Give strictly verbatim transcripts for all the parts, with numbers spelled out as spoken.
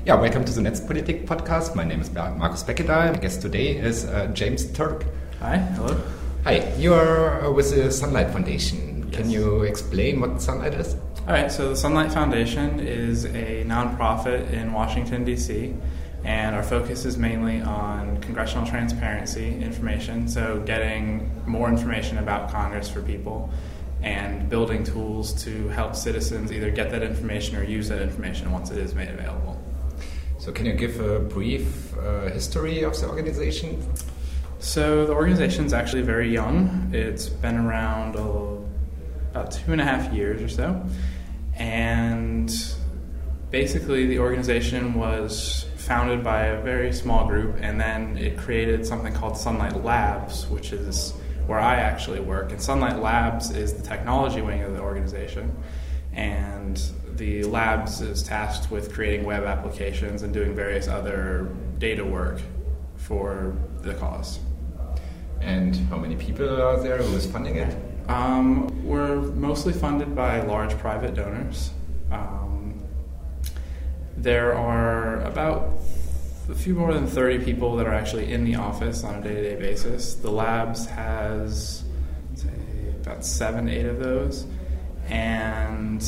Yeah, welcome to the Netzpolitik podcast. My name is Markus Beckedahl. My guest today is uh, James Turk. Hi, hello. Hi, you are uh, with the Sunlight Foundation. Yes. Can you explain what Sunlight is? All right, so the Sunlight Foundation is a nonprofit in Washington, D C, and our focus is mainly on congressional transparency information, so getting more information about Congress for people and building tools to help citizens either get that information or use that information once it is made available. So can you give a brief uh, history of the organization? So the organization is actually very young. It's been around uh, about two and a half years or so. And basically the organization was founded by a very small group, and then it created something called Sunlight Labs, which is where I actually work. And Sunlight Labs is the technology wing of the organization. And the labs is tasked with creating web applications and doing various other data work for the cause. And how many people are there? Who is funding it? Um, we're mostly funded by large private donors. Um, there are about a few more than thirty people that are actually in the office on a day-to-day basis. The labs has, say, about seven, eight of those. And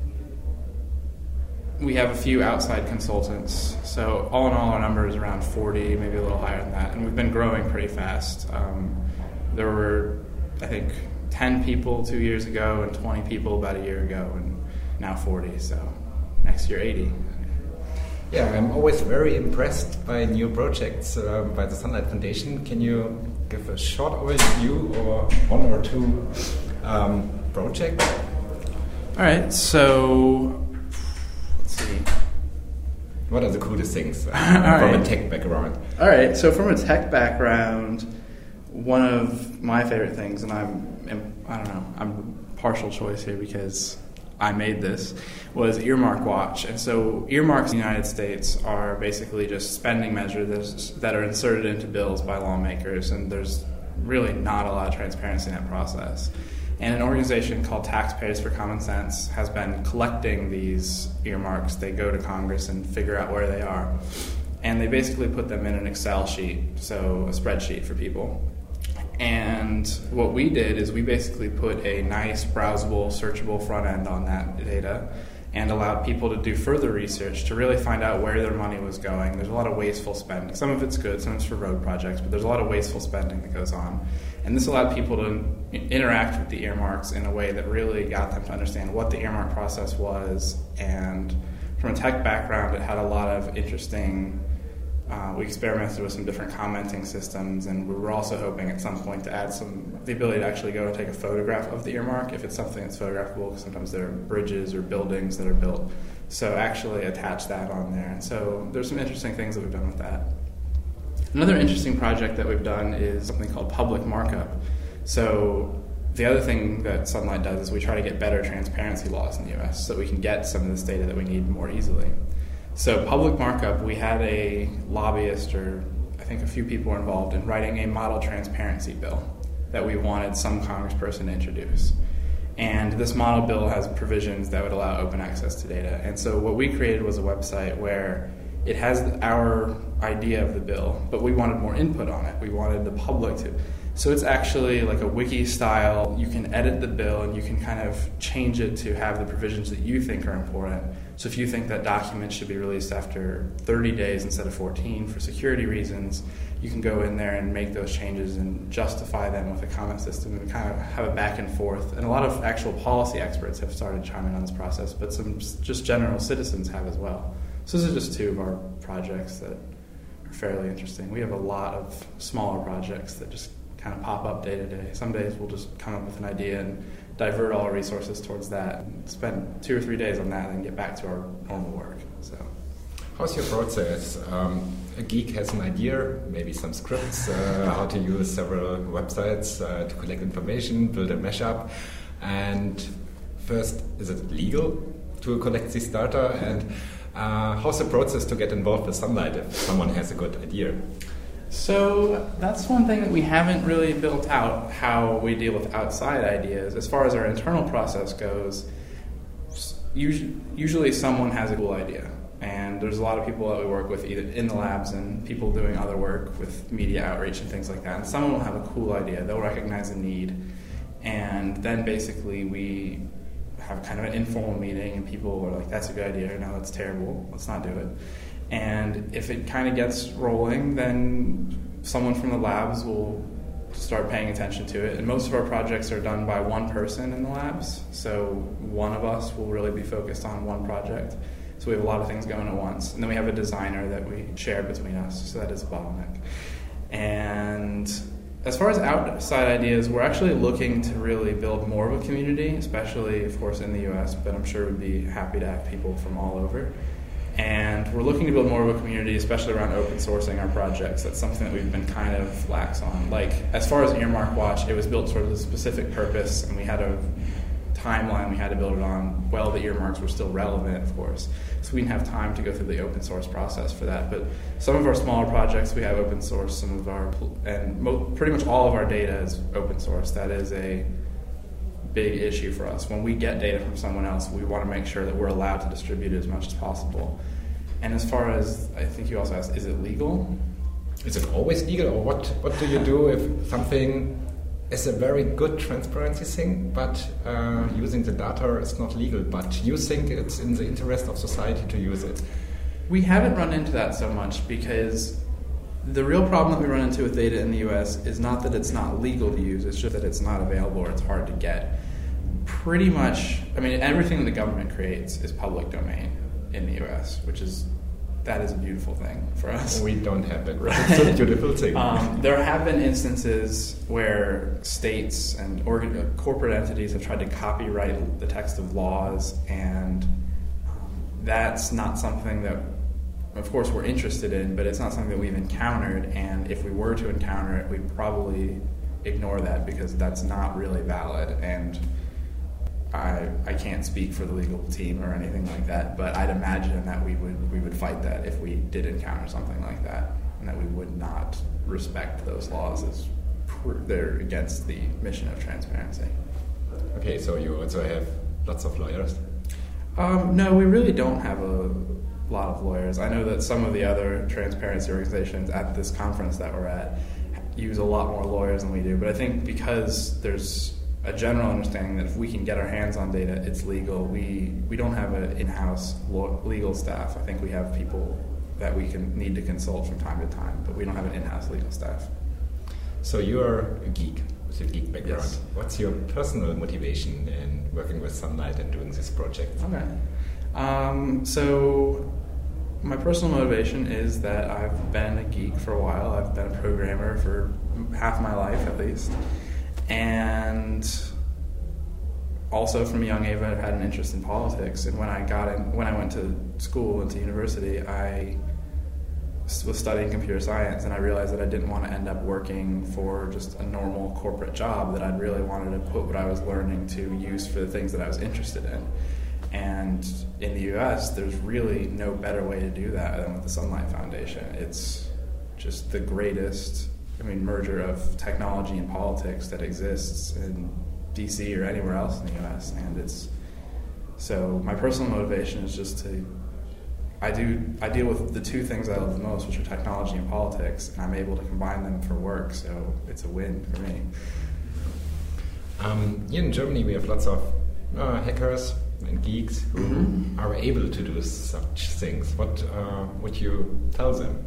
we have a few outside consultants. So all in all, our number is around forty, maybe a little higher than that. And we've been growing pretty fast. Um, there were, I think, ten people two years ago and twenty people about a year ago, and now forty. So next year, eighty. Yeah, I'm always very impressed by new projects uh, by the Sunlight Foundation. Can you give a short overview or one or two um, projects? All right, so let's see. What are the coolest things uh, from right. a tech background? All right, so from a tech background, one of my favorite things, and I'm, I don't know, I'm partial choice here because I made this, was Earmark Watch. And so earmarks in the United States are basically just spending measures that are inserted into bills by lawmakers, and there's really not a lot of transparency in that process. And an organization called Taxpayers for Common Sense has been collecting these earmarks. They go to Congress and figure out where they are. And they basically put them in an Excel sheet, so a spreadsheet for people. And what we did is we basically put a nice, browsable, searchable front end on that data and allowed people to do further research to really find out where their money was going. There's a lot of wasteful spending. Some of it's good, some of it's for road projects, but there's a lot of wasteful spending that goes on. And this allowed people to interact with the earmarks in a way that really got them to understand what the earmark process was. And from a tech background, it had a lot of interesting, uh, we experimented with some different commenting systems, and we were also hoping at some point to add some, the ability to actually go and take a photograph of the earmark if it's something that's photographable, because sometimes there are bridges or buildings that are built. So actually attach that on there. And so there's some interesting things that we've done with that. Another interesting project that we've done is something called public markup. So the other thing that Sunlight does is we try to get better transparency laws in the U S so we can get some of this data that we need more easily. So public markup, we had a lobbyist, or I think a few people were involved in writing a model transparency bill that we wanted some congressperson to introduce. And this model bill has provisions that would allow open access to data. And so what we created was a website where it has our idea of the bill, but we wanted more input on it. We wanted the public to. So it's actually like a wiki style. You can edit the bill and you can kind of change it to have the provisions that you think are important. So if you think that documents should be released after thirty days instead of fourteen for security reasons, you can go in there and make those changes and justify them with a comment system and kind of have a back and forth. And a lot of actual policy experts have started chiming on this process, but some just general citizens have as well. So those are just two of our projects that are fairly interesting. We have a lot of smaller projects that just kind of pop up day to day. Some days we'll just come up with an idea and divert all our resources towards that and spend two or three days on that and then get back to our normal work. So, how's your process? Um, a geek has an idea, maybe some scripts, uh, how to use several websites uh, to collect information, build a mashup. And first, is it legal to collect this data? And uh, how's the process to get involved with Sunlight if someone has a good idea? So that's one thing that we haven't really built out, how we deal with outside ideas. As far as our internal process goes, usually someone has a cool idea. And there's a lot of people that we work with either in the labs and people doing other work with media outreach and things like that. And someone will have a cool idea. They'll recognize a need. And then basically we have kind of an informal meeting and people are like, that's a good idea. No, that's terrible. Let's not do it. And if it kind of gets rolling, then someone from the labs will start paying attention to it. And most of our projects are done by one person in the labs. So one of us will really be focused on one project. So we have a lot of things going at once. And then we have a designer that we share between us. So that is a bottleneck. And as far as outside ideas, we're actually looking to really build more of a community, especially, of course, in the U S, but I'm sure we'd be happy to have people from all over. And we're looking to build more of a community, especially around open sourcing our projects. That's something that we've been kind of lax on. Like, as far as Earmark Watch, it was built sort of a specific purpose, and we had a timeline we had to build it on. Well, the earmarks were still relevant, of course, so we didn't have time to go through the open source process for that. But some of our smaller projects, we have open source. Some of our, and mo- pretty much all of our data is open source. That is a big issue for us. When we get data from someone else, we want to make sure that we're allowed to distribute it as much as possible. And as far as, I think you also asked, is it legal? Is it always legal, or what, what do you do if something is a very good transparency thing, but uh, using the data is not legal, but you think it's in the interest of society to use it? We haven't run into that so much because the real problem that we run into with data in the U S is not that it's not legal to use, it's just that it's not available or it's hard to get. Pretty much, I mean, everything the government creates is public domain in the U S, which is, that is a beautiful thing for us. We don't have it. Right? It's a beautiful thing. um, there have been instances where states and organ- corporate entities have tried to copyright the text of laws, and um, that's not something that, of course, we're interested in, but it's not something that we've encountered, and if we were to encounter it, we'd probably ignore that because that's not really valid. And I, I can't speak for the legal team or anything like that, but I'd imagine that we would we would fight that if we did encounter something like that, and that we would not respect those laws as pr- they're against the mission of transparency. Okay, so you also have lots of lawyers? Um, no, we really don't have a lot of lawyers. I know that some of the other transparency organizations at this conference that we're at use a lot more lawyers than we do, but I think because there's a general understanding that if we can get our hands on data, it's legal. We we don't have an in-house law, legal staff. I think we have people that we can need to consult from time to time, but we don't have an in-house legal staff. So you're a geek with a geek background. Yes. What's your personal motivation in working with Sunlight and doing this project? Okay. Um, so my personal motivation is that I've been a geek for a while. I've been a programmer for half my life at least. And also from a young age, I've had an interest in politics. And when I got in, when I went to school and to university, I was studying computer science, and I realized that I didn't want to end up working for just a normal corporate job. That I'd really wanted to put what I was learning to use for the things that I was interested in. And in the U S, there's really no better way to do that than with the Sunlight Foundation. It's just the greatest, I mean, merger of technology and politics that exists in D C or anywhere else in the U S. And it's, so my personal motivation is just to, I do, I deal with the two things I love the most, which are technology and politics, and I'm able to combine them for work, so it's a win for me. Um, here in Germany, we have lots of uh, hackers and geeks who mm-hmm. are able to do such things. What uh, would you tell them?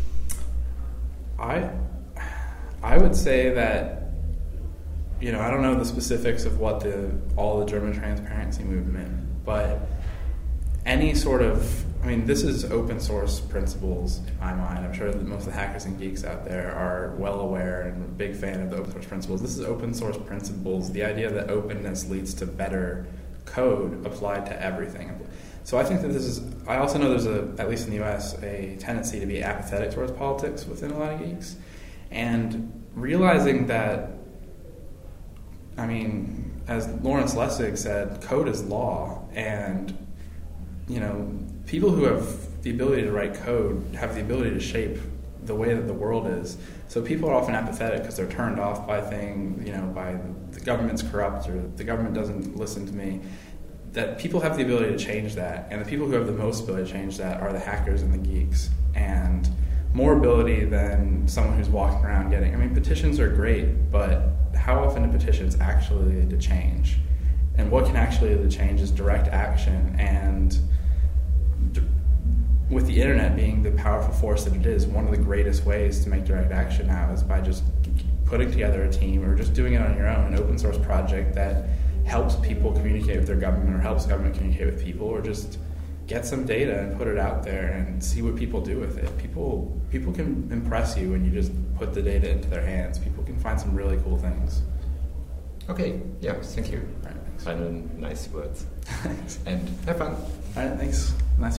I I would say that, you know, I don't know the specifics of what the all the German transparency movement, but any sort of, I mean, this is open source principles in my mind. I'm sure that most of the hackers and geeks out there are well aware and a big fan of the open source principles. This is open source principles. The idea that openness leads to better code applied to everything. So I think that this is, I also know there's a, at least in the U S, a tendency to be apathetic towards politics within a lot of geeks. And realizing that, I mean, as Lawrence Lessig said, code is law, and, you know, people who have the ability to write code have the ability to shape the way that the world is. So people are often apathetic because they're turned off by things, you know, by the government's corrupt or the government doesn't listen to me. that people have the ability to change that, and the people who have the most ability to change that are the hackers and the geeks, and more ability than someone who's walking around getting. I mean, petitions are great, but how often do petitions actually lead to change? And what can actually lead to change is direct action. And d- with the internet being the powerful force that it is, one of the greatest ways to make direct action now is by just putting together a team or just doing it on your own, an open source project that helps people communicate with their government or helps government communicate with people, or just get some data and put it out there and see what people do with it. People people can impress you when you just put the data into their hands. People can find some really cool things. Okay, yeah, thank you. All right, thanks. Final nice words. Thanks. And have fun. All right, thanks. Nice.